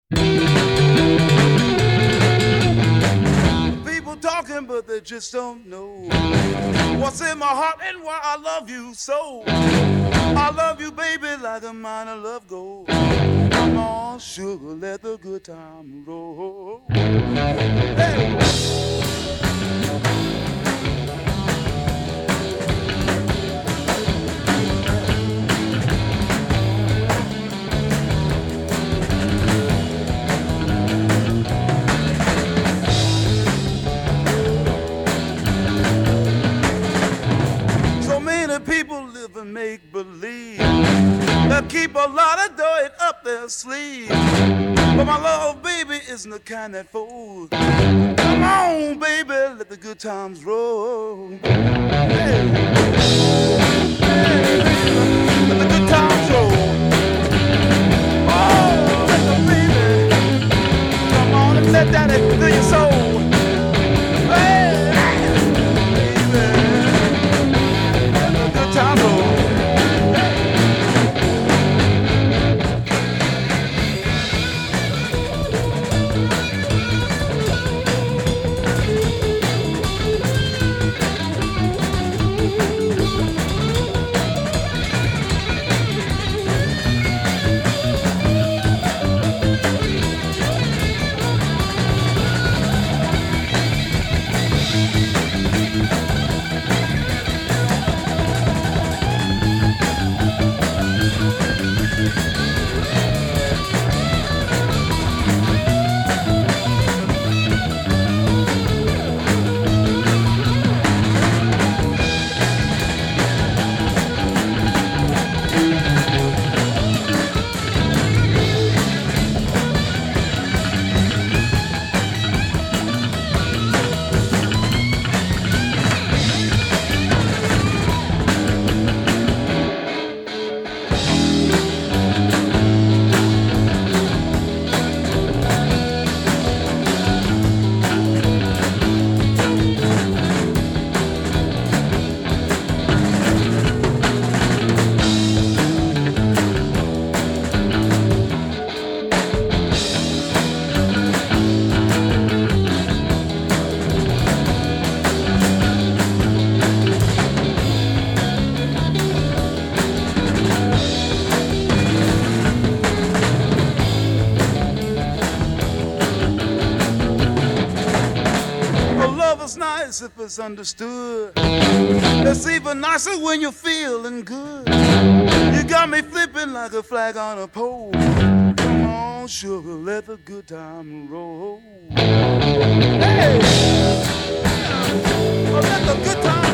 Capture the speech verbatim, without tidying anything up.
People talking, but they just don't know what's in my heart and why I love you so. I love you, baby, like a mine of love gold. Come on, sugar, let the good time roll. Hey. People live and make believe. They'll keep a lot of dirt up their sleeve. But my love, baby, isn't the kind that folds. Come on, baby, let the good times roll. Hey. Hey. Let the good times roll. Oh, let the baby come on and let daddy fill your soul. Hey. If it's understood, it's even nicer when you're feeling good. You got me flipping like a flag on a pole. Come on, sugar, let the good time roll. Hey, oh, let the good time